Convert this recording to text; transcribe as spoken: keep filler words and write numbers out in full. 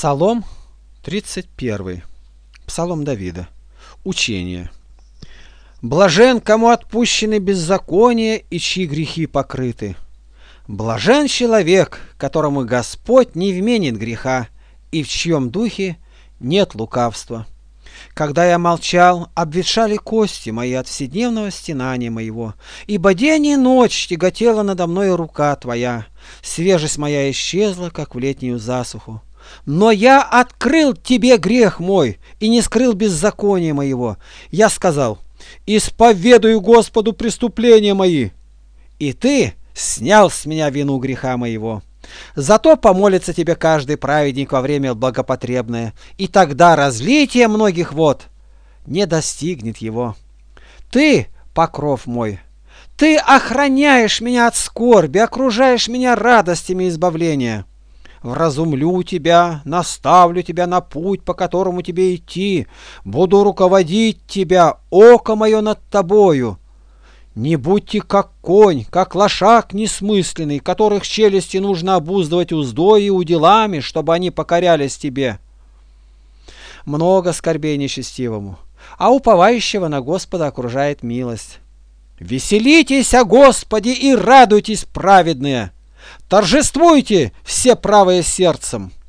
Псалом тридцать первый. Псалом Давида. Учение. Блажен, кому отпущены беззакония и чьи грехи покрыты. Блажен человек, которому Господь не вменит греха, и в чьем духе нет лукавства. Когда я молчал, обветшали кости мои от вседневного стенания моего, ибо день и ночь тяготела надо мной рука Твоя, свежесть моя исчезла, как в летнюю засуху. Но я открыл Тебе грех мой и не скрыл беззакония моего. Я сказал: исповедую Господу преступления мои, и Ты снял с меня вину греха моего. Зато помолится Тебе каждый праведник во время благопотребное, и тогда разлитие многих вод не достигнет его. Ты — покров мой, Ты охраняешь меня от скорби, окружаешь меня радостями избавления. Вразумлю тебя, наставлю тебя на путь, по которому тебе идти, буду руководить тебя, око мое над тобою. Не будьте как конь, как лошак несмысленный, которых челюсти нужно обуздывать уздой и уделами, чтобы они покорялись тебе. Много скорбей нечестивому, а уповающего на Господа окружает милость. Веселитесь о Господе и радуйтесь, праведные! Торжествуйте, все правые сердцем!